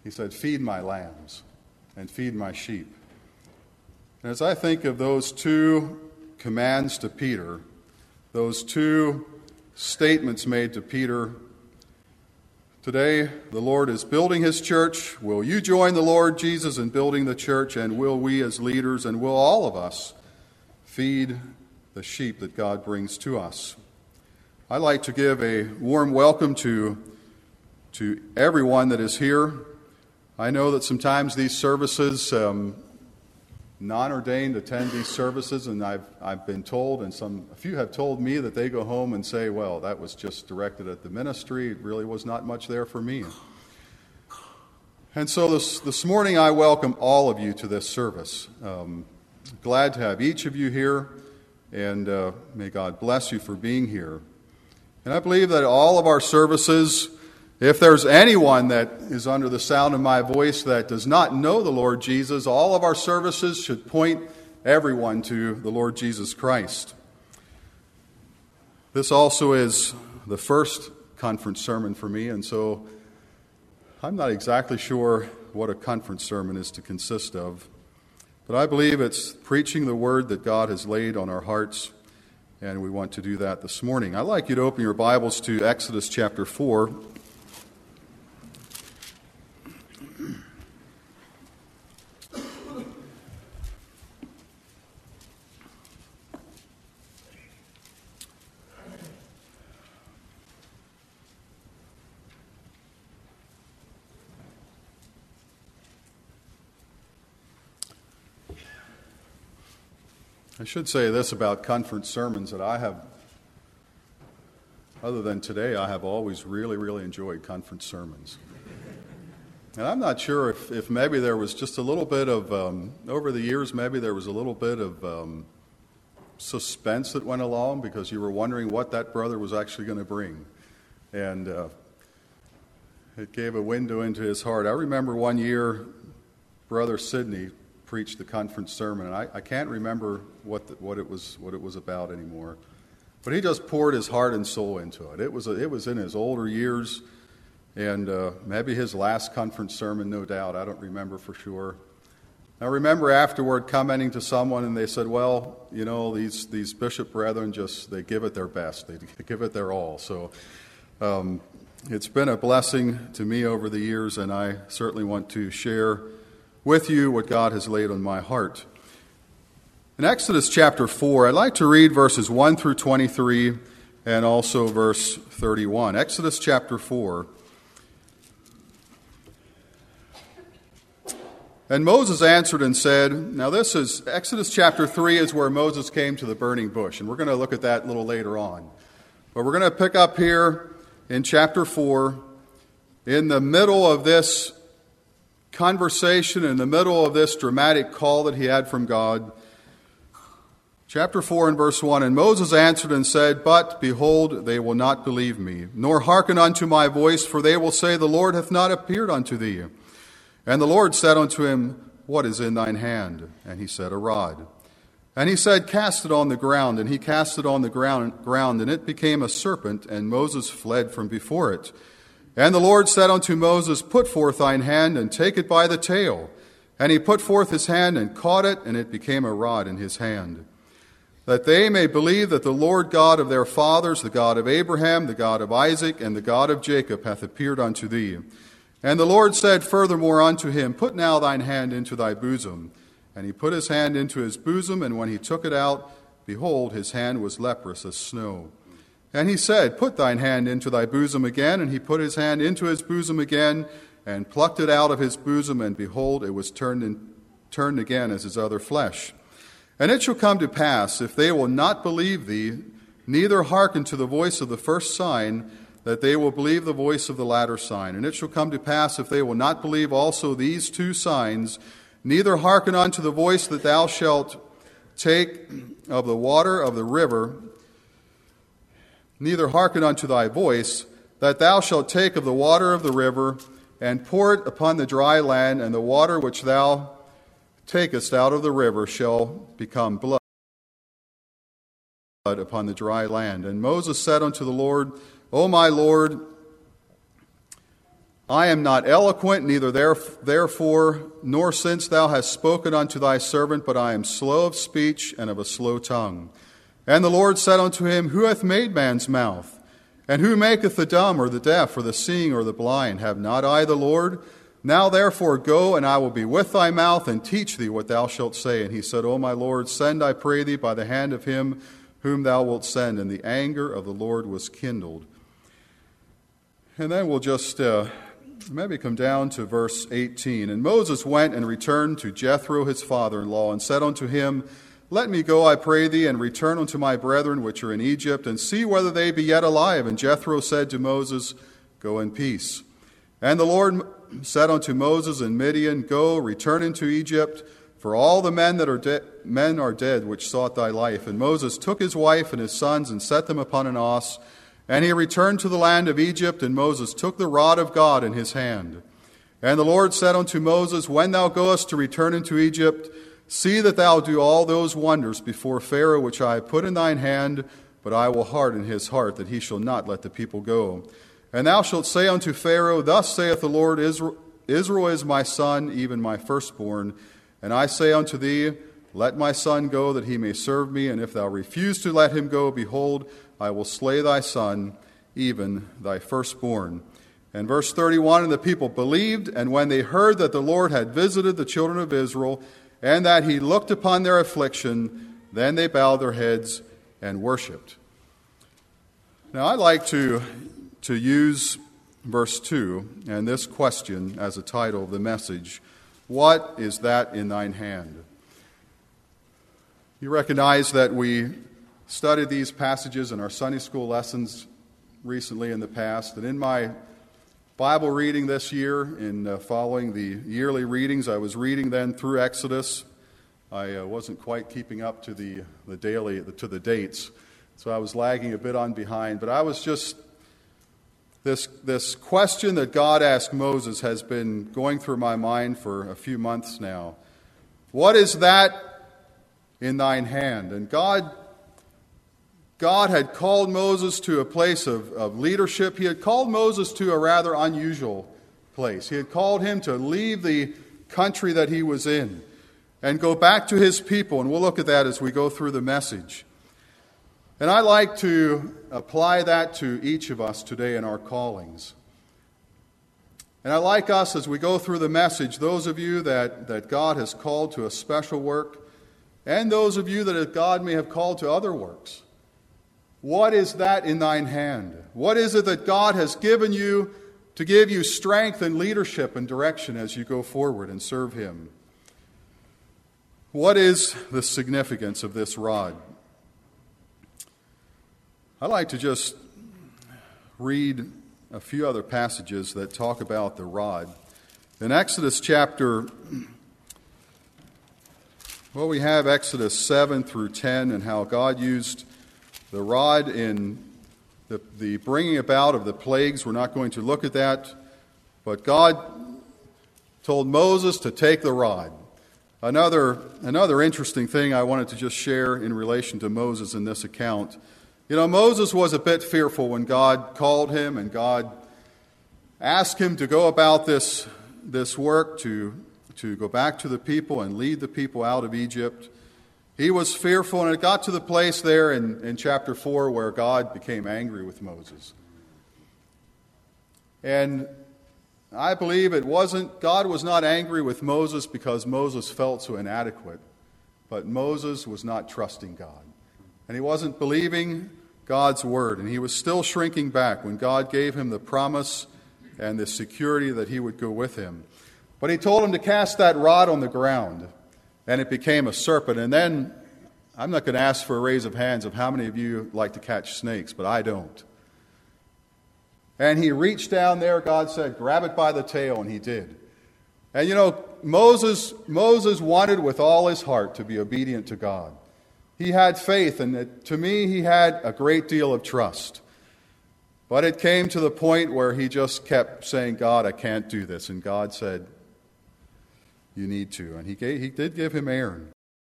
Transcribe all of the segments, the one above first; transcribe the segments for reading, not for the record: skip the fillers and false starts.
He said, "Feed my lambs and feed my sheep." And as I think of those two commands to Peter, those two statements made to Peter, today the Lord is building his church. Will you join the Lord Jesus in building the church? And will we as leaders, and will all of us, feed the sheep that God brings to us? I'd like to give a warm welcome to everyone that is here. I know that sometimes these services, non-ordained attend these services, and I've been told, and a few have told me that they go home and say, well, that was just directed at the ministry. It really was not much there for me. And so this morning I welcome all of you to this service. Glad to have each of you here, and may God bless you for being here. And I believe that all of our services, if there's anyone that is under the sound of my voice that does not know the Lord Jesus, all of our services should point everyone to the Lord Jesus Christ. This also is the first conference sermon for me, and so I'm not exactly sure what a conference sermon is to consist of, but I believe it's preaching the word that God has laid on our hearts, and we want to do that this morning. I'd like you to open your Bibles to Exodus chapter 4. I should say this about conference sermons, that I have, other than today, I have always really, really enjoyed conference sermons. And I'm not sure if maybe there was just a little bit of, over the years, maybe there was a little bit of suspense that went along because you were wondering what that brother was actually going to bring. And it gave a window into his heart. I remember one year, Brother Sidney preached the conference sermon, and I can't remember what it was about anymore. But he just poured his heart and soul into it. It was in his older years, and maybe his last conference sermon, no doubt. I don't remember for sure. I remember afterward commenting to someone, and they said, "Well, you know, these bishop brethren they give it their best. They give it their all." So it's been a blessing to me over the years, and I certainly want to share with you what God has laid on my heart. In Exodus chapter 4, I'd like to read verses 1 through 23 and also verse 31. Exodus chapter 4. And Moses answered and said, now this is, Exodus chapter 3 is where Moses came to the burning bush, and we're going to look at that a little later on. But we're going to pick up here in chapter 4, in the middle of this conversation, in the middle of this dramatic call that he had from God. Chapter 4 and verse 1, and Moses answered and said, but, behold, they will not believe me, nor hearken unto my voice, for they will say, the Lord hath not appeared unto thee. And the Lord said unto him, what is in thine hand? And he said, a rod. And he said, cast it on the ground. And he cast it on the ground, and it became a serpent, and Moses fled from before it. And the Lord said unto Moses, put forth thine hand, and take it by the tail. And he put forth his hand, and caught it, and it became a rod in his hand. That they may believe that the Lord God of their fathers, the God of Abraham, the God of Isaac, and the God of Jacob, hath appeared unto thee. And the Lord said furthermore unto him, put now thine hand into thy bosom. And he put his hand into his bosom, and when he took it out, behold, his hand was leprous as snow. And he said, put thine hand into thy bosom again. And he put his hand into his bosom again, and plucked it out of his bosom, and behold, it was turned again as his other flesh. And it shall come to pass, if they will not believe thee, neither hearken to the voice of the first sign, that they will believe the voice of the latter sign. And it shall come to pass, if they will not believe also these two signs, neither hearken unto the voice that thou shalt take of the water of the river, neither hearken unto thy voice, that thou shalt take of the water of the river, and pour it upon the dry land, and the water which thou takest out of the river shall become blood upon the dry land. And Moses said unto the Lord, O my Lord, I am not eloquent, neither therefore, nor since thou hast spoken unto thy servant, but I am slow of speech and of a slow tongue. And the Lord said unto him, Who hath made man's mouth? And who maketh the dumb or the deaf or the seeing or the blind? Have not I the Lord? Now therefore go, and I will be with thy mouth, and teach thee what thou shalt say. And he said, O my Lord, send, I pray thee, by the hand of him whom thou wilt send. And the anger of the Lord was kindled. And then we'll just maybe come down to verse 18. And Moses went and returned to Jethro his father-in-law, and said unto him, Let me go, I pray thee, and return unto my brethren which are in Egypt, and see whether they be yet alive. And Jethro said to Moses, Go in peace. And the Lord said unto Moses in Midian, Go, return into Egypt, for all the men are dead which sought thy life. And Moses took his wife and his sons, and set them upon an ox, and he returned to the land of Egypt. And Moses took the rod of God in his hand. And the Lord said unto Moses, When thou goest to return into Egypt, see that thou do all those wonders before Pharaoh which I have put in thine hand, but I will harden his heart, that he shall not let the people go. And thou shalt say unto Pharaoh, Thus saith the Lord, Israel is my son, even my firstborn. And I say unto thee, Let my son go, that he may serve me. And if thou refuse to let him go, behold, I will slay thy son, even thy firstborn. And verse 31, And the people believed, and when they heard that the Lord had visited the children of Israel, and that he looked upon their affliction, then they bowed their heads and worshipped. Now I'd like to use verse 2 and this question as a title of the message. What is that in thine hand? You recognize that we studied these passages in our Sunday school lessons recently in the past. And in my Bible reading this year, in following the yearly readings, I was reading then through Exodus. I wasn't quite keeping up to the dates, so I was lagging a bit on behind. But I was just This question that God asked Moses has been going through my mind for a few months now. What is that in thine hand? And God had called Moses to a place of leadership. He had called Moses to a rather unusual place. He had called him to leave the country that he was in and go back to his people. And we'll look at that as we go through the message. And I like to apply that to each of us today in our callings. And I like us, as we go through the message, those of you that God has called to a special work, and those of you that God may have called to other works. What is that in thine hand? What is it that God has given you to give you strength and leadership and direction as you go forward and serve Him? What is the significance of this rod? I'd like to just read a few other passages that talk about the rod. In Exodus chapter, we have Exodus 7 through 10 and how God used the rod in the bringing about of the plagues. We're not going to look at that, but God told Moses to take the rod. Another interesting thing I wanted to just share in relation to Moses in this account. You know, Moses was a bit fearful when God called him and God asked him to go about this work, to go back to the people and lead the people out of Egypt. He was fearful, and it got to the place there in chapter 4 where God became angry with Moses. And I believe God was not angry with Moses because Moses felt so inadequate, but Moses was not trusting God. And he wasn't believing God's word, and he was still shrinking back when God gave him the promise and the security that he would go with him. But he told him to cast that rod on the ground, and it became a serpent. And then, I'm not going to ask for a raise of hands of how many of you like to catch snakes, but I don't. And he reached down there, God said, grab it by the tail, and he did. And you know, Moses wanted with all his heart to be obedient to God. He had faith, and to me, he had a great deal of trust. But it came to the point where he just kept saying, God, I can't do this. And God said, you need to. And he did give him Aaron.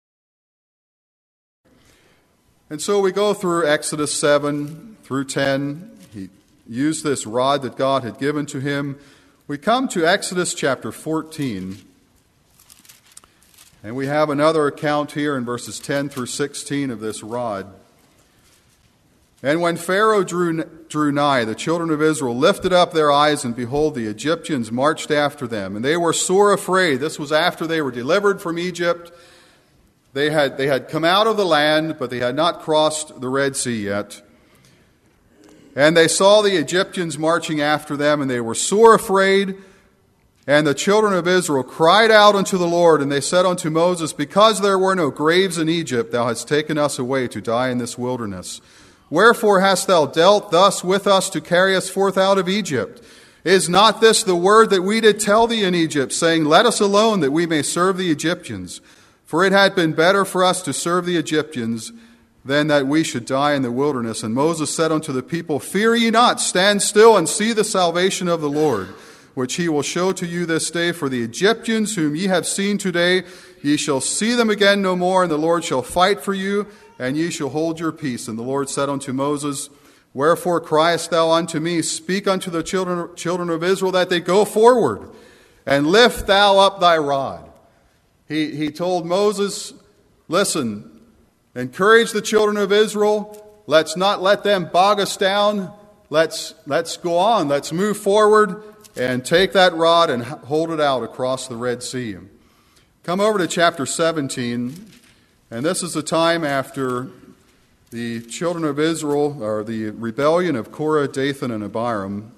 And so we go through Exodus 7 through 10. He used this rod that God had given to him. We come to Exodus chapter 14, and we have another account here in verses 10 through 16 of this rod. And when Pharaoh drew nigh, the children of Israel lifted up their eyes, and behold, the Egyptians marched after them. And they were sore afraid. This was after they were delivered from Egypt. They had come out of the land, but they had not crossed the Red Sea yet. And they saw the Egyptians marching after them, and they were sore afraid. And the children of Israel cried out unto the Lord, and they said unto Moses, Because there were no graves in Egypt, thou hast taken us away to die in this wilderness. Wherefore hast thou dealt thus with us to carry us forth out of Egypt? Is not this the word that we did tell thee in Egypt, saying, Let us alone, that we may serve the Egyptians? For it had been better for us to serve the Egyptians than that we should die in the wilderness. And Moses said unto the people, Fear ye not, stand still and see the salvation of the Lord, which he will show to you this day. For the Egyptians whom ye have seen today, ye shall see them again no more, and the Lord shall fight for you, and ye shall hold your peace. And the Lord said unto Moses, Wherefore criest thou unto me? Speak unto the children of Israel that they go forward, and lift thou up thy rod. He told Moses, listen, encourage the children of Israel. Let's not let them bog us down. Let's go on. Let's move forward and take that rod and hold it out across the Red Sea. Come over to chapter 17. And this is the time after the children of Israel, or the rebellion of Korah, Dathan, and Abiram.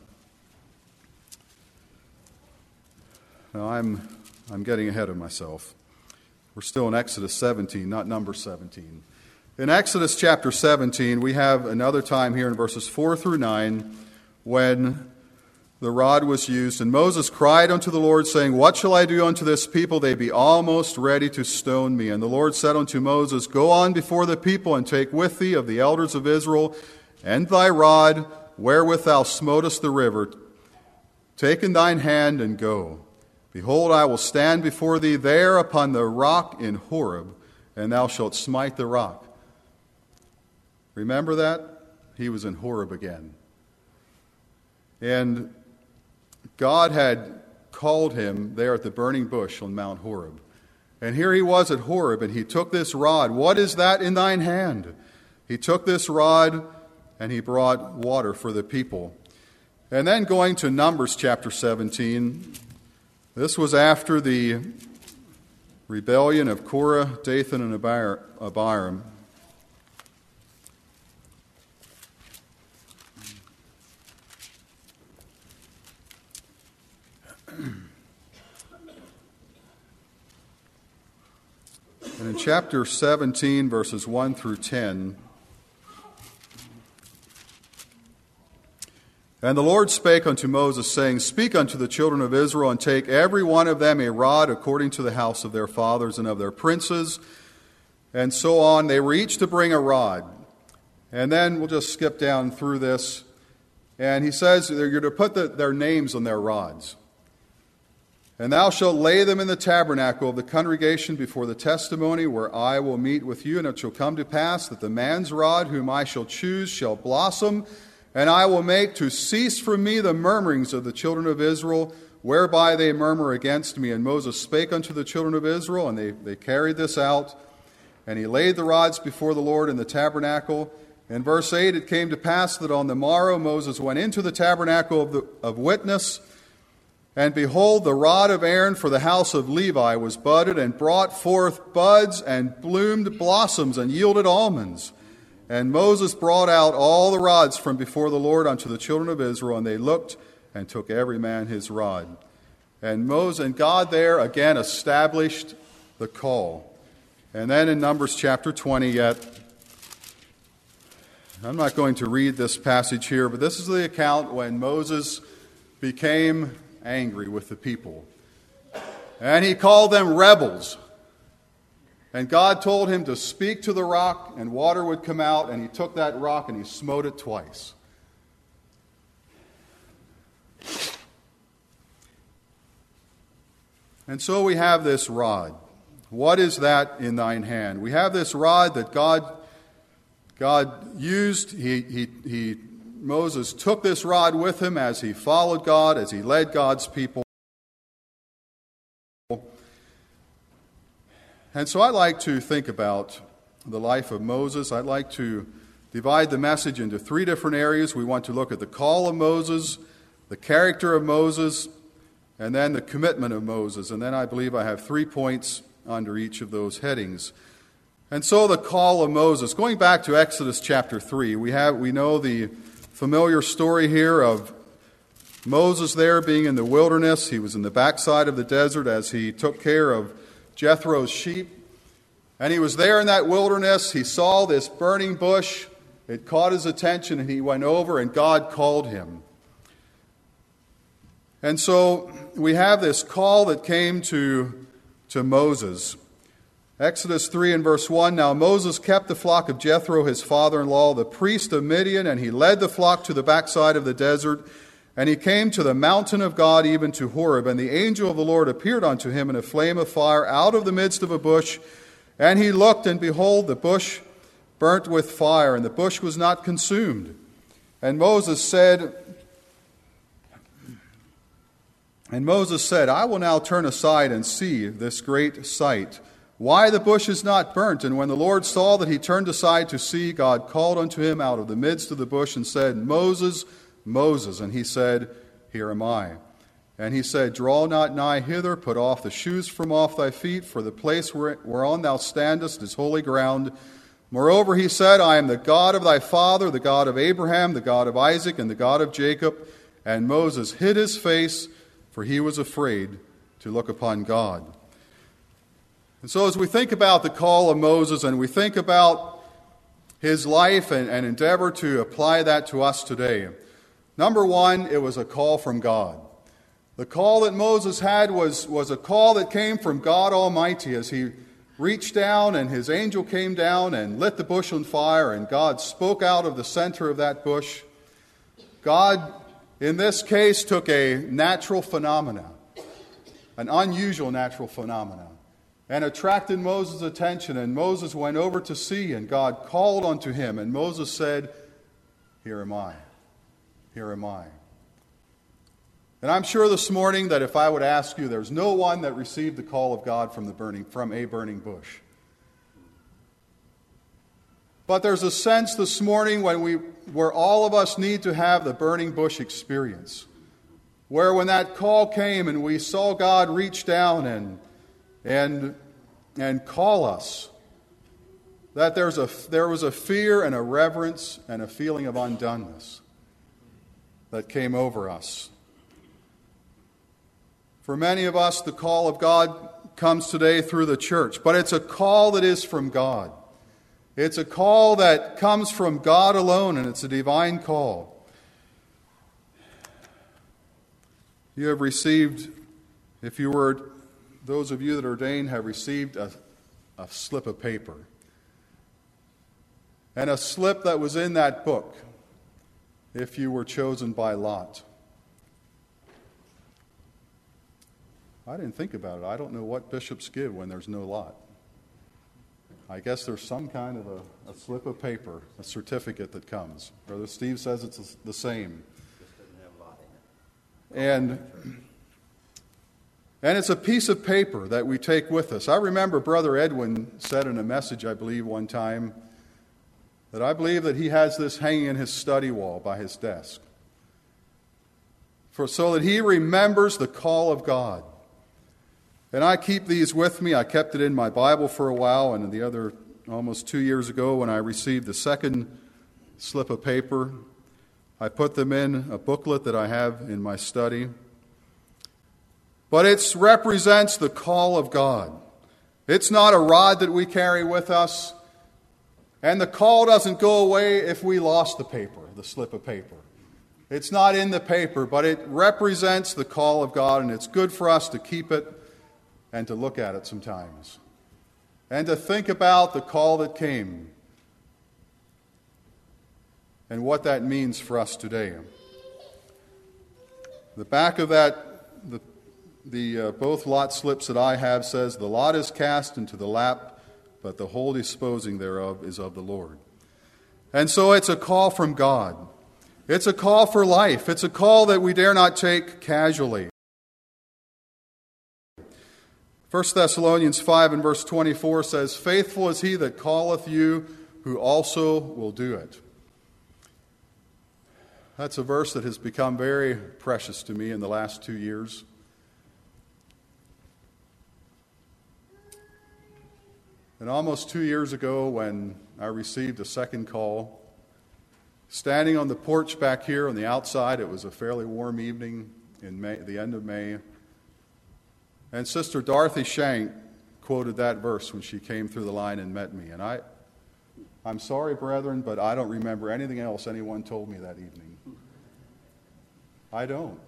Now I'm getting ahead of myself. We're still in Exodus 17, not Numbers 17. In Exodus chapter 17, we have another time here in verses 4 through 9 when the rod was used. And Moses cried unto the Lord, saying, What shall I do unto this people? They be almost ready to stone me. And the Lord said unto Moses, Go on before the people, and take with thee of the elders of Israel, and thy rod, wherewith thou smotest the river. Take in thine hand, and go. Behold, I will stand before thee there upon the rock in Horeb, and thou shalt smite the rock. Remember that? He was in Horeb again. And God had called him there at the burning bush on Mount Horeb. And here he was at Horeb, and he took this rod. What is that in thine hand? He took this rod, and he brought water for the people. And then going to Numbers chapter 17, this was after the rebellion of Korah, Dathan, and Abiram. And in chapter 17, verses 1 through 10, And the Lord spake unto Moses, saying, Speak unto the children of Israel, and take every one of them a rod according to the house of their fathers and of their princes, and so on. They were each to bring a rod. And then we'll just skip down through this. And he says, you're to put their names on their rods. And thou shalt lay them in the tabernacle of the congregation before the testimony, where I will meet with you. And it shall come to pass that the man's rod whom I shall choose shall blossom, and I will make to cease from me the murmurings of the children of Israel, whereby they murmur against me. And Moses spake unto the children of Israel, and they carried this out. And he laid the rods before the Lord in the tabernacle. In verse 8, it came to pass that on the morrow Moses went into the tabernacle of witness, and behold, the rod of Aaron for the house of Levi was budded, and brought forth buds, and bloomed blossoms, and yielded almonds. And Moses brought out all the rods from before the Lord unto the children of Israel, and they looked, and took every man his rod. And Moses and God there again established the call. And then in Numbers chapter 20 yet, I'm not going to read this passage here, but this is the account when Moses became angry with the people. And he called them rebels. And God told him to speak to the rock, and water would come out, and he took that rock and he smote it twice. And so we have this rod. What is that in thine hand? We have this rod that God used. He Moses took this rod with him as he followed God, as he led God's people. And so I like to think about the life of Moses. I'd like to divide the message into three different areas. We want to look at the call of Moses, the character of Moses, and then the commitment of Moses. And then I believe I have 3 points under each of those headings. And so the call of Moses. Going back to Exodus chapter 3, we know the familiar story here of Moses there being in the wilderness. He was in the backside of the desert as he took care of Jethro's sheep. And he was there in that wilderness. He saw this burning bush. It caught his attention, and he went over, and God called him. And so we have this call that came to Moses. Exodus 3 and verse 1, Now Moses kept the flock of Jethro, his father-in-law, the priest of Midian, and he led the flock to the backside of the desert. And he came to the mountain of God, even to Horeb. And the angel of the Lord appeared unto him in a flame of fire out of the midst of a bush. And he looked, and behold, the bush burnt with fire, and the bush was not consumed. And Moses said, I will now turn aside and see this great sight, why the bush is not burnt. And when the Lord saw that he turned aside to see, God called unto him out of the midst of the bush and said, Moses, Moses. And he said, Here am I. And he said, Draw not nigh hither, put off the shoes from off thy feet, for the place whereon thou standest is holy ground. Moreover, he said, I am the God of thy father, the God of Abraham, the God of Isaac, and the God of Jacob. And Moses hid his face, for he was afraid to look upon God. And so as we think about the call of Moses and we think about his life and endeavor to apply that to us today, number one, it was a call from God. The call that Moses had was a call that came from God Almighty as he reached down and his angel came down and lit the bush on fire, and God spoke out of the center of that bush. God, in this case, took a natural phenomena, an unusual natural phenomena, and attracted Moses' attention, and Moses went over to see, and God called unto him, and Moses said, Here am I, here am I. And I'm sure this morning that if I would ask you, there's no one that received the call of God from a burning bush. But there's a sense this morning where all of us need to have the burning bush experience, where when that call came and we saw God reach down and call us, that there was a fear and a reverence and a feeling of undoneness that came over us. For many of us, the call of God comes today through the church, but it's a call that is from God. It's a call that comes from God alone, and it's a divine call. You have received, those of you that are ordained have received a slip of paper. And a slip that was in that book, if you were chosen by lot. I didn't think about it. I don't know what bishops give when there's no lot. I guess there's some kind of a slip of paper, a certificate that comes. Brother Steve says it's the same. Just doesn't have a lot in it. And it's a piece of paper that we take with us. I remember Brother Edwin said in a message, I believe, one time, that I believe that he has this hanging in his study wall by his desk, so that he remembers the call of God. And I keep these with me. I kept it in my Bible for a while, and the other, almost 2 years ago, when I received the second slip of paper, I put them in a booklet that I have in my study. But it represents the call of God. It's not a rod that we carry with us, and the call doesn't go away if we lost the paper, the slip of paper. It's not in the paper, but it represents the call of God, and it's good for us to keep it and to look at it sometimes, and to think about the call that came and what that means for us today. The back of that, the both lot slips that I have says, The lot is cast into the lap, but the whole disposing thereof is of the Lord. And so it's a call from God. It's a call for life. It's a call that we dare not take casually. 1 Thessalonians 5 and verse 24 says, "Faithful is he that calleth you, who also will do it." That's a verse that has become very precious to me in the last 2 years. And almost 2 years ago, when I received a second call, standing on the porch back here on the outside, it was a fairly warm evening in May, the end of May, and Sister Dorothy Shank quoted that verse when she came through the line and met me. And I'm sorry, brethren, but I don't remember anything else anyone told me that evening. I don't.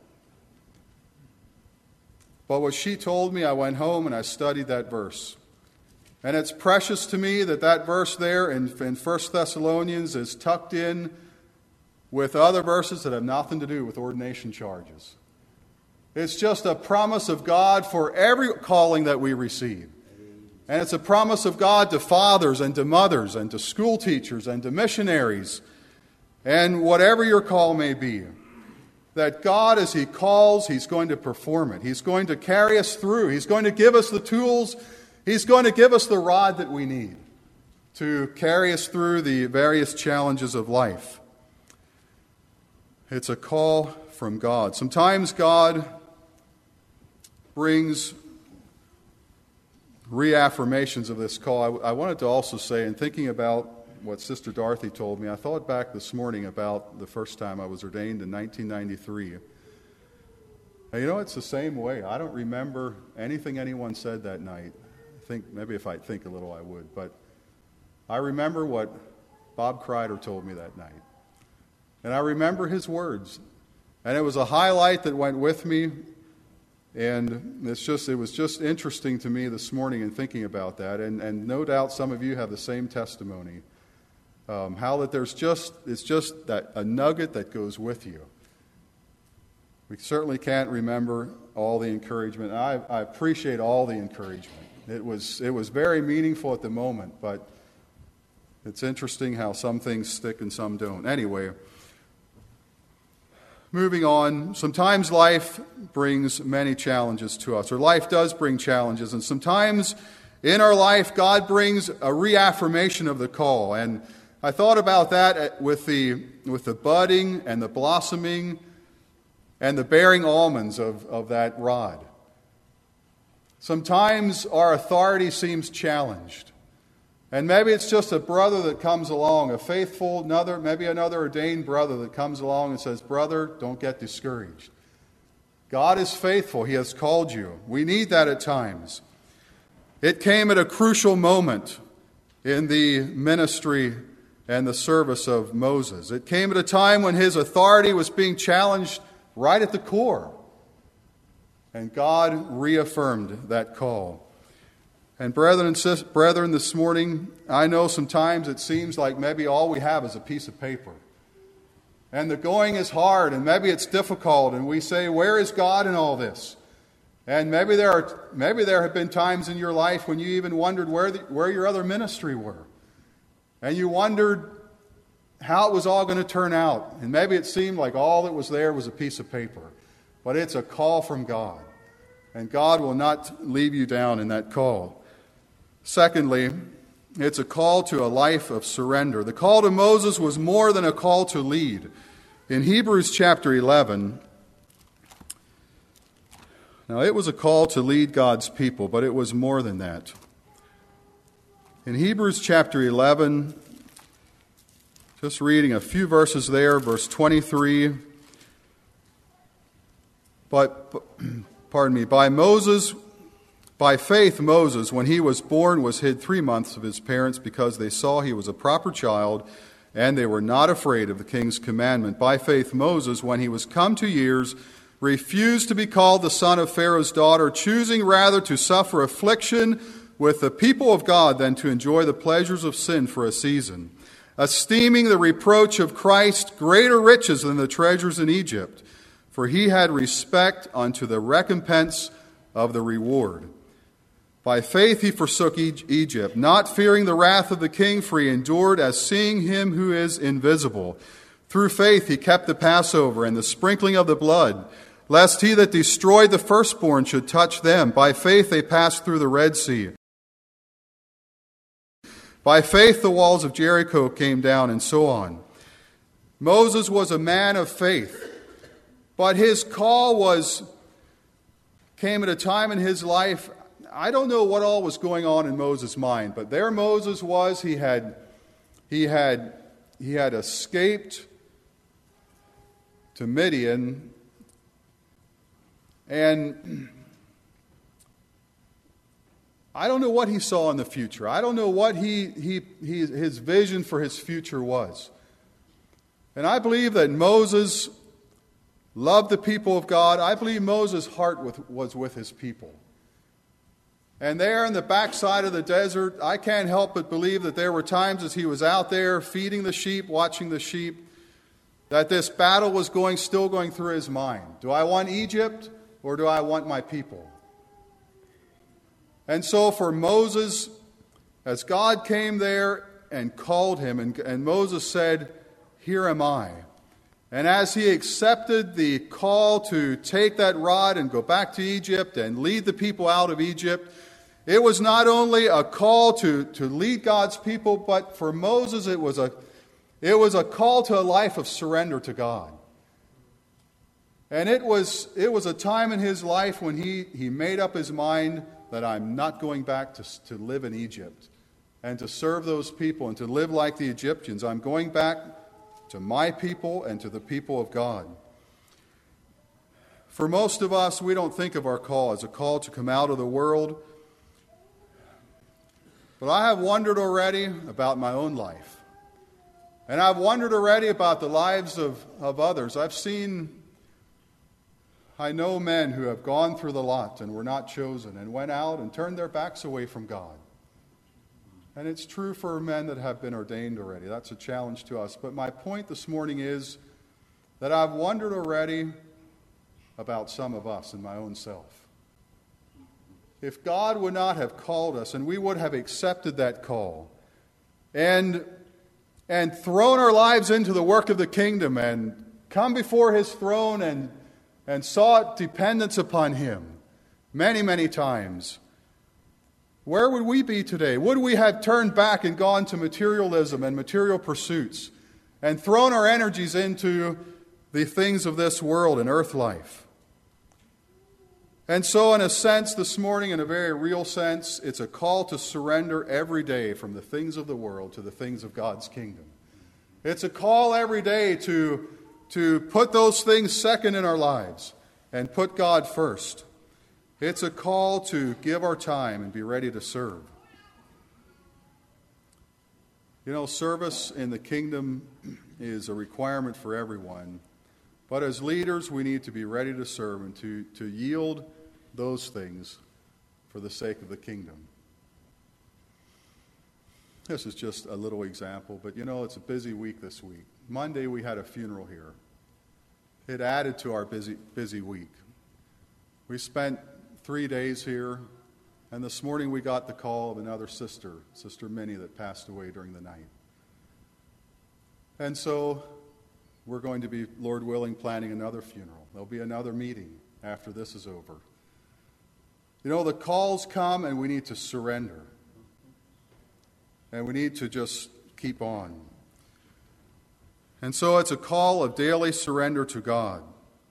But what she told me, I went home and I studied that verse. And it's precious to me that that verse there in 1 Thessalonians is tucked in with other verses that have nothing to do with ordination charges. It's just a promise of God for every calling that we receive. And it's a promise of God to fathers and to mothers and to school teachers and to missionaries and whatever your call may be. That God, as He calls, He's going to perform it. He's going to carry us through. He's going to give us the tools. He's going to give us the rod that we need to carry us through the various challenges of life. It's a call from God. Sometimes God brings reaffirmations of this call. I wanted to also say, in thinking about what Sister Dorothy told me, I thought back this morning about the first time I was ordained in 1993. And you know, it's the same way. I don't remember anything anyone said that night. I think maybe if I'd think a little I would. But I remember what Bob Kreider told me that night. And I remember his words. And it was a highlight that went with me. And it was just interesting to me this morning in thinking about that. And no doubt some of you have the same testimony. How that it's just that a nugget that goes with you. We certainly can't remember all the encouragement. I appreciate all the encouragement. It was very meaningful at the moment, but it's interesting how some things stick and some don't. Anyway, moving on, sometimes life brings many challenges to us, or life does bring challenges, and sometimes in our life God brings a reaffirmation of the call. And I thought about that with the budding and the blossoming and the bearing almonds of that rod. Sometimes our authority seems challenged. And maybe it's just a brother that comes along, a faithful, maybe another ordained brother that comes along and says, "Brother, don't get discouraged. God is faithful. He has called you." We need that at times. It came at a crucial moment in the ministry and the service of Moses. It came at a time when his authority was being challenged right at the core. And God reaffirmed that call. And brethren, this morning, I know sometimes it seems like maybe all we have is a piece of paper. And the going is hard, and maybe it's difficult, and we say, "Where is God in all this?" And maybe there have been times in your life when you even wondered where your other ministry were. And you wondered how it was all going to turn out. And maybe it seemed like all that was there was a piece of paper. But it's a call from God. And God will not leave you down in that call. Secondly, it's a call to a life of surrender. The call to Moses was more than a call to lead. In Hebrews chapter 11, now it was a call to lead God's people, but it was more than that. In Hebrews chapter 11, just reading a few verses there, verse 23. By faith Moses, when he was born, was hid 3 months of his parents because they saw he was a proper child, and they were not afraid of the king's commandment. By faith Moses, when he was come to years, refused to be called the son of Pharaoh's daughter, choosing rather to suffer affliction with the people of God than to enjoy the pleasures of sin for a season, esteeming the reproach of Christ greater riches than the treasures in Egypt, for he had respect unto the recompense of the reward. By faith he forsook Egypt, not fearing the wrath of the king, for he endured as seeing him who is invisible. Through faith he kept the Passover and the sprinkling of the blood, lest he that destroyed the firstborn should touch them. By faith they passed through the Red Sea. By faith the walls of Jericho came down, and so on. Moses was a man of faith, but his call came at a time in his life. I don't know what all was going on in Moses' mind, but there Moses was. He had escaped to Midian, and I don't know what he saw in the future. I don't know what his vision for his future was. And I believe that Moses loved the people of God. I believe Moses' heart was with his people. And there in the backside of the desert, I can't help but believe that there were times as he was out there feeding the sheep, watching the sheep, that this battle was still going through his mind. Do I want Egypt or do I want my people? And so for Moses, as God came there and called him, and Moses said, "Here am I." And as he accepted the call to take that rod and go back to Egypt and lead the people out of Egypt, it was not only a call to lead God's people, but for Moses it was a call to a life of surrender to God. And it was a time in his life when he made up his mind that I'm not going back to live in Egypt and to serve those people and to live like the Egyptians. I'm going back to my people and to the people of God. For most of us, we don't think of our call as a call to come out of the world. But I have wondered already about my own life. And I've wondered already about the lives of others. I know men who have gone through the lot and were not chosen and went out and turned their backs away from God. And it's true for men that have been ordained already. That's a challenge to us. But my point this morning is that I've wondered already about some of us and my own self. If God would not have called us and we would have accepted that call and thrown our lives into the work of the kingdom and come before his throne and sought dependence upon him many, many times, where would we be today? Would we have turned back and gone to materialism and material pursuits and thrown our energies into the things of this world and earth life? And so, in a sense, this morning, in a very real sense, it's a call to surrender every day from the things of the world to the things of God's kingdom. It's a call every day to put those things second in our lives and put God first. It's a call to give our time and be ready to serve. You know, service in the kingdom is a requirement for everyone. But as leaders, we need to be ready to serve and to yield those things for the sake of the kingdom. This is just a little example, but you know, it's a busy week this week. Monday we had a funeral here. It added to our busy week. We spent 3 days here, and this morning we got the call of another sister, Sister Minnie, that passed away during the night. And so we're going to be, Lord willing, planning another funeral. There'll be another meeting after this is over. You know, the calls come and we need to surrender. And we need to just keep on. And so it's a call of daily surrender to God.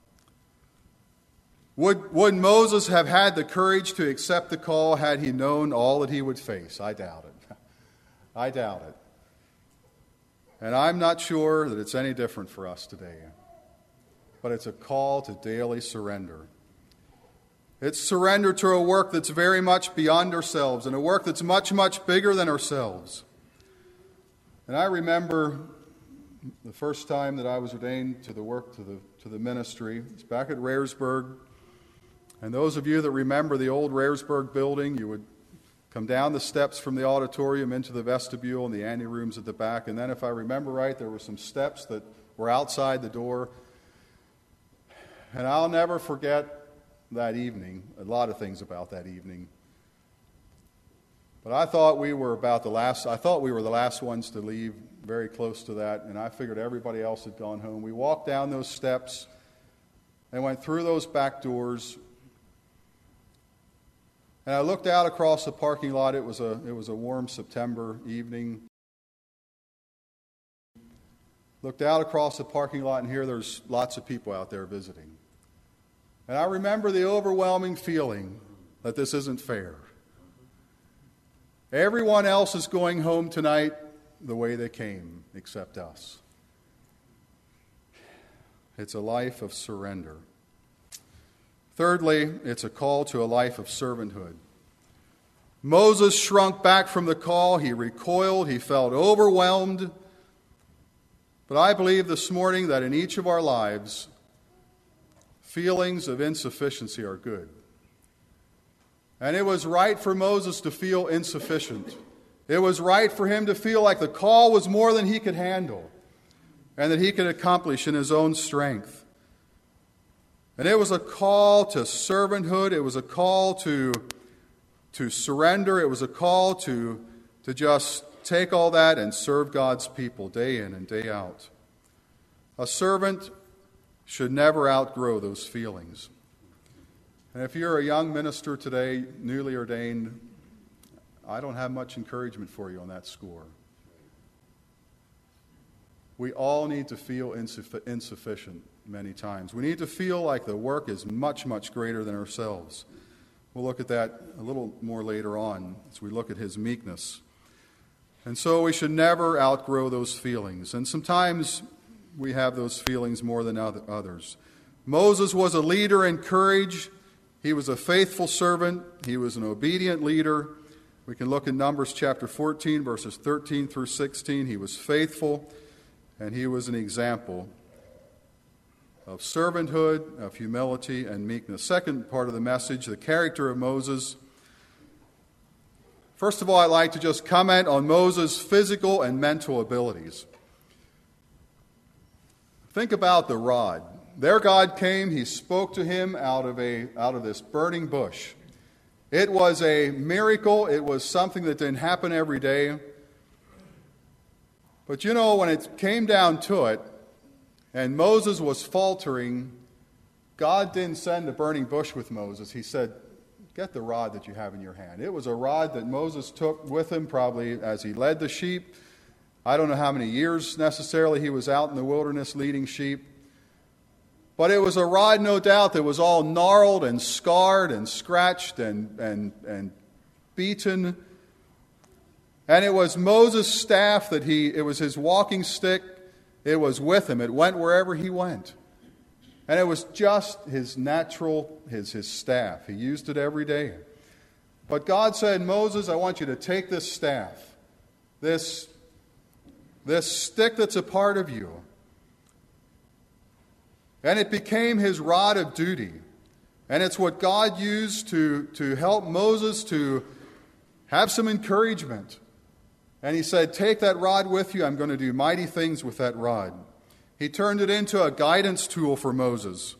Would Moses have had the courage to accept the call had he known all that he would face? I doubt it. I doubt it. And I'm not sure that it's any different for us today. But it's a call to daily surrender. It's surrender to a work that's very much beyond ourselves and a work that's much, much bigger than ourselves. And I remember the first time that I was ordained to the work, to the ministry. It's back at Raresburg. And those of you that remember the old Raresburg building, you would come down the steps from the auditorium into the vestibule and the anterooms at the back. And then, if I remember right, there were some steps that were outside the door. And I'll never forget that evening, a lot of things about that evening. But I thought we were the last ones to leave, very close to that, and I figured everybody else had gone home. We walked down those steps and went through those back doors. And I looked out across the parking lot. It was a warm September evening. Looked out across the parking lot, and here there's lots of people out there visiting. And I remember the overwhelming feeling that this isn't fair. Everyone else is going home tonight the way they came, except us. It's a life of surrender. Thirdly, it's a call to a life of servanthood. Moses shrunk back from the call. He recoiled. He felt overwhelmed. But I believe this morning that in each of our lives, feelings of insufficiency are good. And it was right for Moses to feel insufficient. It was right for him to feel like the call was more than he could handle and that he could accomplish in his own strength. And it was a call to servanthood. It was a call to surrender. It was a call to just take all that and serve God's people day in and day out. A servant should never outgrow those feelings. And if you're a young minister today, newly ordained, I don't have much encouragement for you on that score. We all need to feel insufficient many times. We need to feel like the work is much, much greater than ourselves. We'll look at that a little more later on as we look at his meekness. And so we should never outgrow those feelings. And sometimes we have those feelings more than others. Moses was a leader in courage. He was a faithful servant. He was an obedient leader. We can look in Numbers chapter 14, verses 13 through 16. He was faithful, and he was an example of servanthood, of humility, and meekness. Second part of the message, the character of Moses. First of all, I'd like to just comment on Moses' physical and mental abilities. Think about the rod. There God came, he spoke to him out of this burning bush. It was a miracle. It was something that didn't happen every day. But you know, when it came down to it, and Moses was faltering, God didn't send a burning bush with Moses. He said, get the rod that you have in your hand. It was a rod that Moses took with him probably as he led the sheep. I don't know how many years necessarily he was out in the wilderness leading sheep. But it was a rod, no doubt, that was all gnarled and scarred and scratched and beaten. And it was Moses' staff it was his walking stick. It was with him. It went wherever he went. And it was just his staff. He used it every day. But God said, Moses, I want you to take this staff, this stick that's a part of you. And it became his rod of duty. And it's what God used to help Moses to have some encouragement. And he said, take that rod with you. I'm going to do mighty things with that rod. He turned it into a guidance tool for Moses.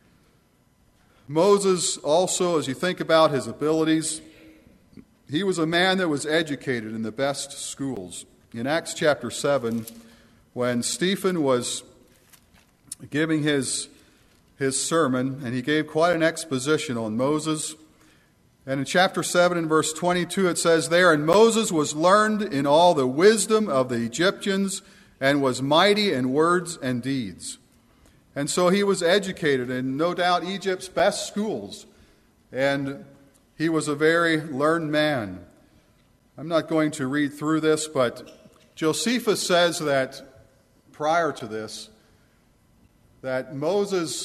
Moses also, as you think about his abilities, he was a man that was educated in the best schools. In Acts chapter 7, when Stephen was giving his sermon, and he gave quite an exposition on Moses. And in chapter 7 and verse 22 it says there, and Moses was learned in all the wisdom of the Egyptians and was mighty in words and deeds. And so he was educated in, no doubt, Egypt's best schools. And he was a very learned man. I'm not going to read through this, but Josephus says that prior to this, that Moses,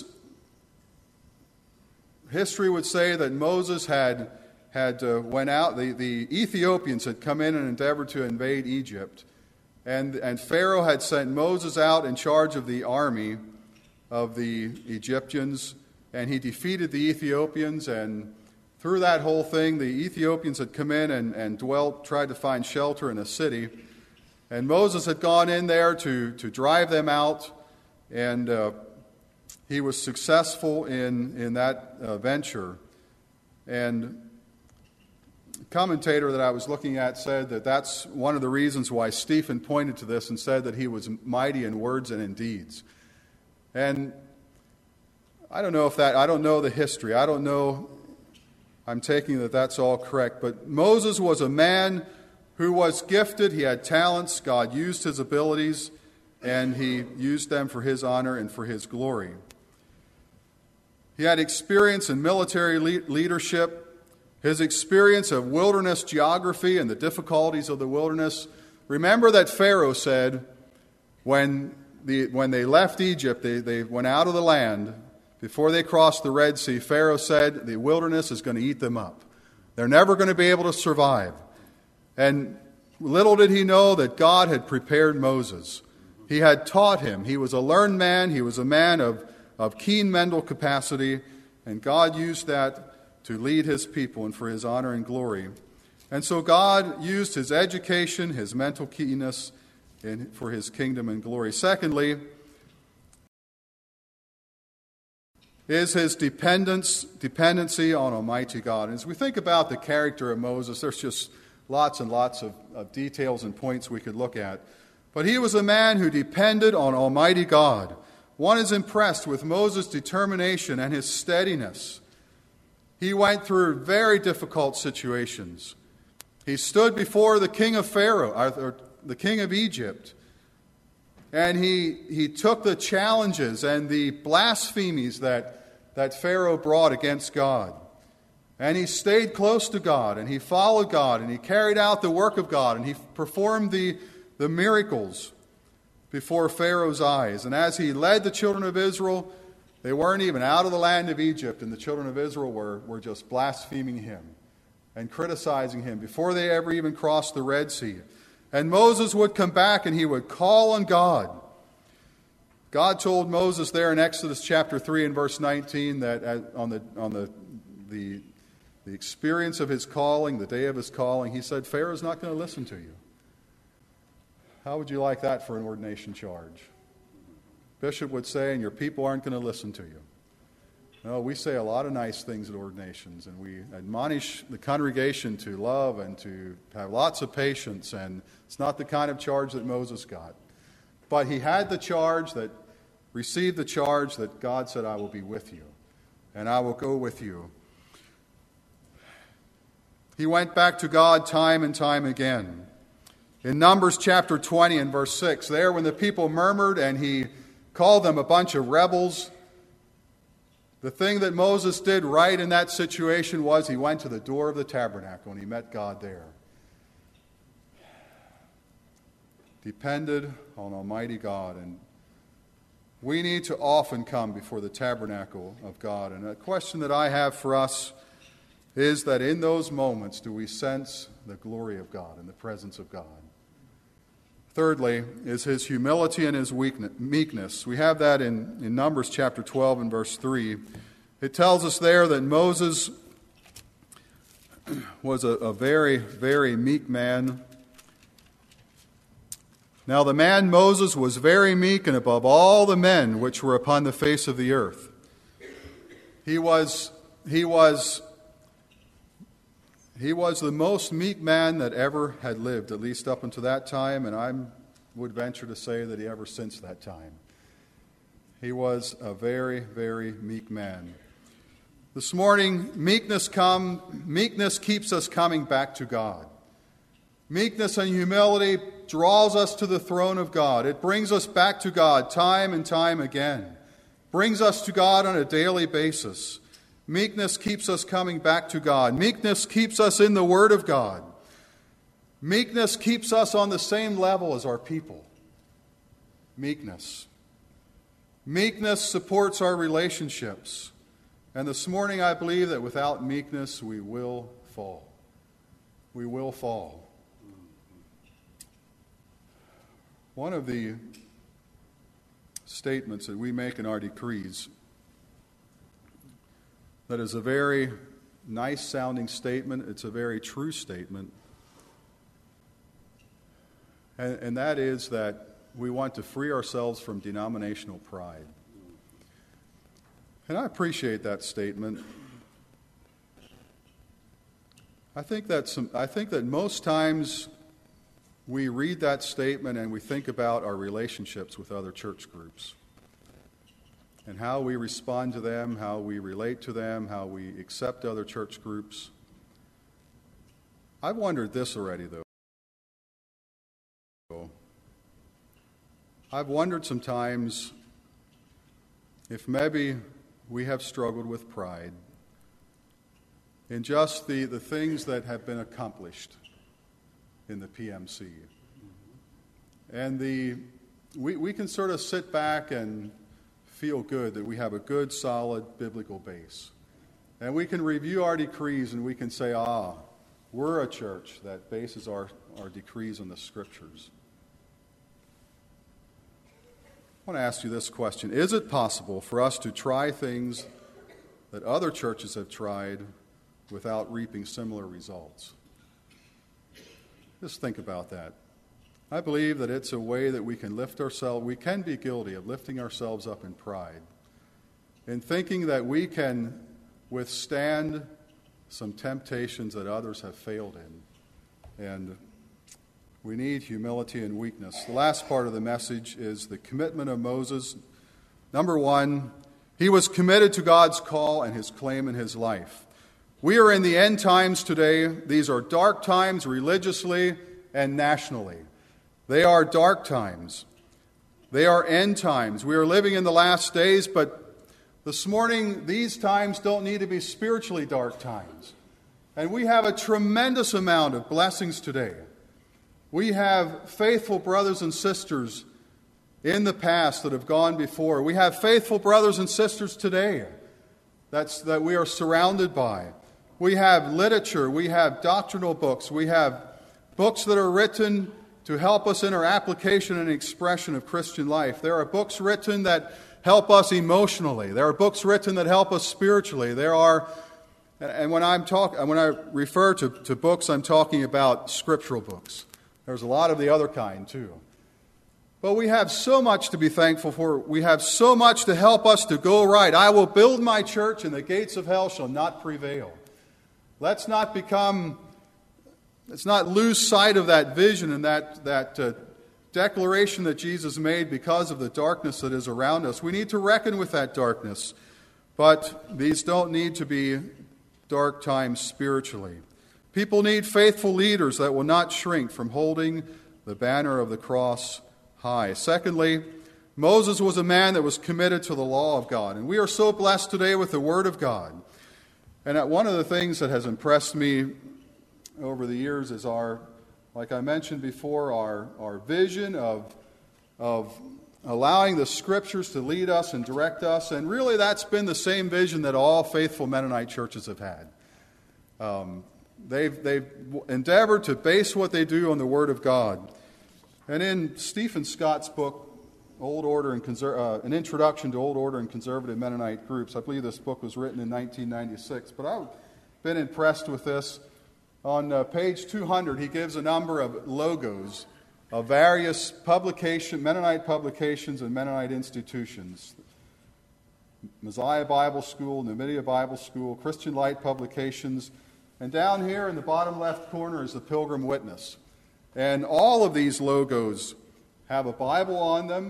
history would say that Moses had went out, the Ethiopians had come in and endeavored to invade Egypt. And Pharaoh had sent Moses out in charge of the army of the Egyptians, and he defeated the Ethiopians, and through that whole thing, the Ethiopians had come in and tried to find shelter in a city. And Moses had gone in there to drive them out, and he was successful in that venture. And commentator that I was looking at said that that's one of the reasons why Stephen pointed to this and said that he was mighty in words and in deeds. And I don't know the history. I don't know, I'm taking that that's all correct. But Moses was a man who was gifted. He had talents. God used his abilities, and he used them for his honor and for his glory. He had experience in military leadership. His experience of wilderness geography and the difficulties of the wilderness. Remember that Pharaoh said when they left Egypt, they went out of the land. Before they crossed the Red Sea, Pharaoh said the wilderness is going to eat them up. They're never going to be able to survive. And little did he know that God had prepared Moses. He had taught him. He was a learned man. He was a man of keen mental capacity. And God used that to lead his people and for his honor and glory. And so God used his education, his mental keenness, for his kingdom and glory. Secondly, is his dependency on Almighty God. And as we think about the character of Moses, there's just lots and lots of details and points we could look at. But he was a man who depended on Almighty God. One is impressed with Moses' determination and his steadiness. He went through very difficult situations. He stood before the king of Pharaoh, or the king of Egypt, and he took the challenges and the blasphemies that Pharaoh brought against God. And he stayed close to God, and he followed God, and he carried out the work of God, and he performed the miracles before Pharaoh's eyes. And as he led the children of Israel, they weren't even out of the land of Egypt, and the children of Israel were just blaspheming him and criticizing him before they ever even crossed the Red Sea. And Moses would come back and he would call on God. God told Moses there in Exodus chapter 3 and verse 19 that on the experience of his calling, the day of his calling, he said, Pharaoh's not going to listen to you. How would you like that for an ordination charge? Bishop would say, and your people aren't going to listen to you. No, we say a lot of nice things at ordinations, and we admonish the congregation to love and to have lots of patience, and it's not the kind of charge that Moses got. But he had received the charge that God said, I will be with you, and I will go with you. He went back to God time and time again. In Numbers chapter 20 and verse 6, there when the people murmured and he called them a bunch of rebels, the thing that Moses did right in that situation was he went to the door of the tabernacle and he met God there. Depended on Almighty God. And we need to often come before the tabernacle of God. And a question that I have for us is that in those moments do we sense the glory of God and the presence of God? Thirdly, is his humility and his meekness. We have that in Numbers chapter 12 and verse 3. It tells us there that Moses was a very, very meek man. Now the man Moses was very meek and above all the men which were upon the face of the earth. He was the most meek man that ever had lived, at least up until that time, and I would venture to say that he ever since that time. He was a very, very meek man. This morning, meekness keeps us coming back to God. Meekness and humility draws us to the throne of God. It brings us back to God time and time again. Brings us to God on a daily basis. Meekness keeps us coming back to God. Meekness keeps us in the Word of God. Meekness keeps us on the same level as our people. Meekness. Meekness supports our relationships. And this morning I believe that without meekness we will fall. We will fall. One of the statements that we make in our decrees that is a very nice-sounding statement. It's a very true statement. And that is that we want to free ourselves from denominational pride. And I appreciate that statement. I think that most times we read that statement and we think about our relationships with other church groups and how we respond to them, how we relate to them, how we accept other church groups. I've wondered this already, though. I've wondered sometimes if maybe we have struggled with pride in just the things that have been accomplished in the PMC. And we can sort of sit back and feel good that we have a good, solid biblical base. And we can review our decrees and we can say, we're a church that bases our decrees on the Scriptures. I want to ask you this question. Is it possible for us to try things that other churches have tried without reaping similar results? Just think about that. I believe that it's a way that we can we can be guilty of lifting ourselves up in pride, in thinking that we can withstand some temptations that others have failed in. And we need humility and weakness. The last part of the message is the commitment of Moses. Number one, he was committed to God's call and his claim in his life. We are in the end times today. These are dark times religiously and nationally. They are dark times. They are end times. We are living in the last days, but this morning, these times don't need to be spiritually dark times. And we have a tremendous amount of blessings today. We have faithful brothers and sisters in the past that have gone before. We have faithful brothers and sisters today that we are surrounded by. We have literature. We have doctrinal books. We have books that are written to help us in our application and expression of Christian life. There are books written that help us emotionally. There are books written that help us spiritually. And when I refer to books, I'm talking about scriptural books. There's a lot of the other kind, too. But we have so much to be thankful for. We have so much to help us to go right. I will build my church, and the gates of hell shall not prevail. Let's not lose sight of that vision and that declaration that Jesus made because of the darkness that is around us. We need to reckon with that darkness. But these don't need to be dark times spiritually. People need faithful leaders that will not shrink from holding the banner of the cross high. Secondly, Moses was a man that was committed to the law of God. And we are so blessed today with the Word of God. And one of the things that has impressed me over the years is like I mentioned before, our vision of allowing the Scriptures to lead us and direct us. And really that's been the same vision that all faithful Mennonite churches have had. They've endeavored to base what they do on the Word of God. And in Stephen Scott's book, An Introduction to Old Order and Conservative Mennonite Groups, I believe this book was written in 1996, but I've been impressed with this. On page 200, he gives a number of logos of various Mennonite publications and Mennonite institutions. Messiah Bible School, Numidia Bible School, Christian Light Publications, and down here in the bottom left corner is the Pilgrim Witness. And all of these logos have a Bible on them.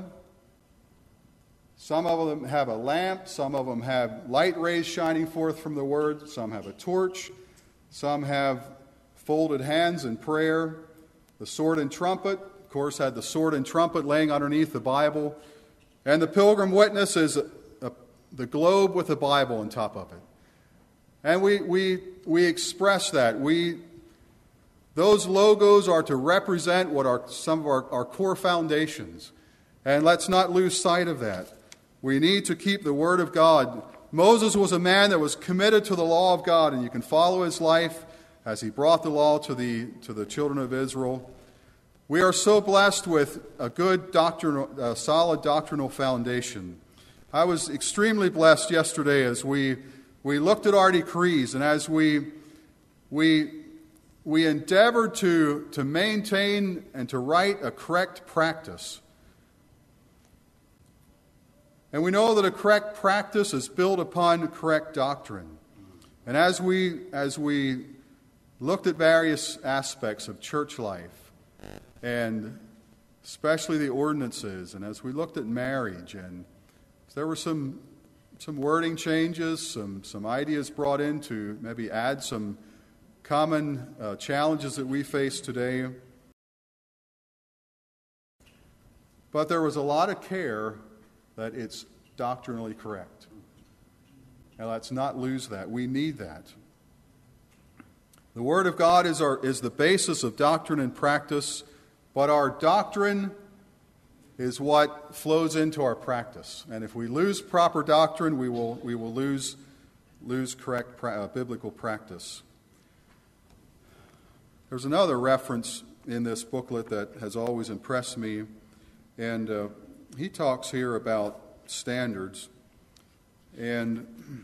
Some of them have a lamp. Some of them have light rays shining forth from the Word. Some have a torch. Some have folded hands in prayer. The sword and trumpet, of course, had the sword and trumpet laying underneath the Bible. And the Pilgrim Witness is the globe with the Bible on top of it. And we express that. Those logos are to represent what are some of our core foundations. And let's not lose sight of that. We need to keep the Word of God. Moses was a man that was committed to the law of God, and you can follow his life as he brought the law to the children of Israel. We are so blessed with a good solid doctrinal foundation. I was extremely blessed yesterday as we looked at our decrees, and as we endeavored to maintain and to write a correct practice. And we know that a correct practice is built upon correct doctrine. And as we looked at various aspects of church life, and especially the ordinances, and as we looked at marriage, and there were some wording changes, some ideas brought in to maybe add some common challenges that we face today. But there was a lot of care that it's doctrinally correct. Now let's not lose that. We need that. The Word of God is the basis of doctrine and practice, but our doctrine is what flows into our practice. And if we lose proper doctrine, we will lose correct biblical practice. There's another reference in this booklet that has always impressed me, and he talks here about standards. And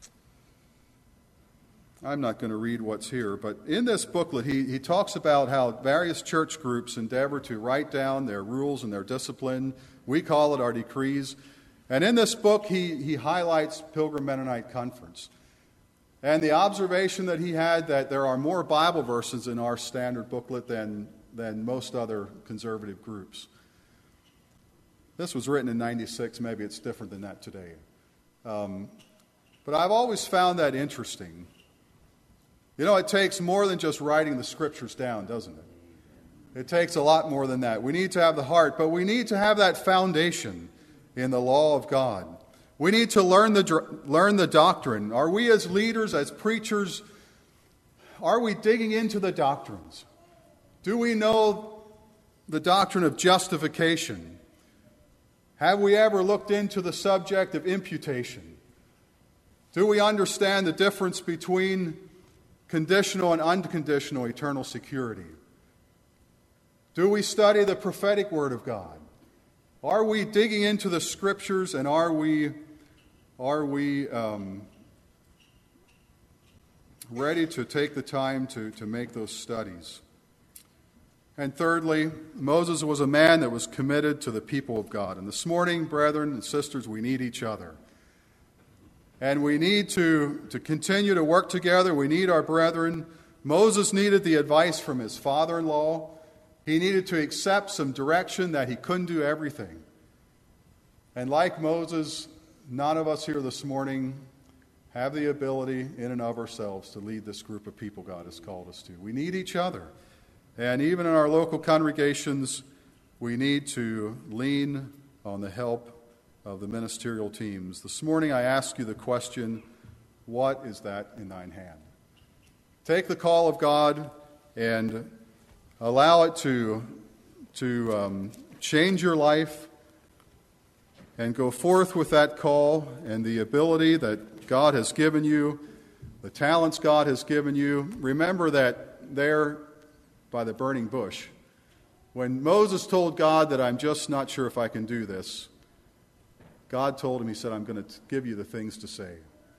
I'm not going to read what's here, but in this booklet he talks about how various church groups endeavor to write down their rules and their discipline. We call it our decrees. And in this book he highlights Pilgrim Mennonite Conference. And the observation that he had that there are more Bible verses in our standard booklet than most other conservative groups. This was written in 96. Maybe it's different than that today. But I've always found that interesting. You know, it takes more than just writing the scriptures down, doesn't it? It takes a lot more than that. We need to have the heart, but we need to have that foundation in the law of God. We need to learn the doctrine. Are we as leaders, as preachers, are we digging into the doctrines? Do we know the doctrine of justification? Have we ever looked into the subject of imputation? Do we understand the difference between conditional and unconditional eternal security? Do we study the prophetic word of God? Are we digging into the scriptures, and are we ready to take the time to make those studies? And thirdly, Moses was a man that was committed to the people of God. And this morning, brethren and sisters, we need each other. And we need to continue to work together. We need our brethren. Moses needed the advice from his father-in-law. He needed to accept some direction that he couldn't do everything. And like Moses, none of us here this morning have the ability in and of ourselves to lead this group of people God has called us to. We need each other. And even in our local congregations, we need to lean on the help of the ministerial teams. This morning I ask you the question, what is that in thine hand? Take the call of God and allow it to change your life, and go forth with that call and the ability that God has given you, the talents God has given you. Remember that there by the burning bush, when Moses told God that I'm just not sure if I can do this, God told him, he said, I'm going to give you the things to say.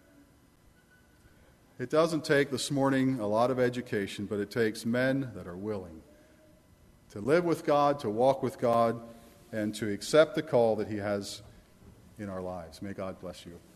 It doesn't take this morning a lot of education, but it takes men that are willing to live with God, to walk with God, and to accept the call that he has in our lives. May God bless you.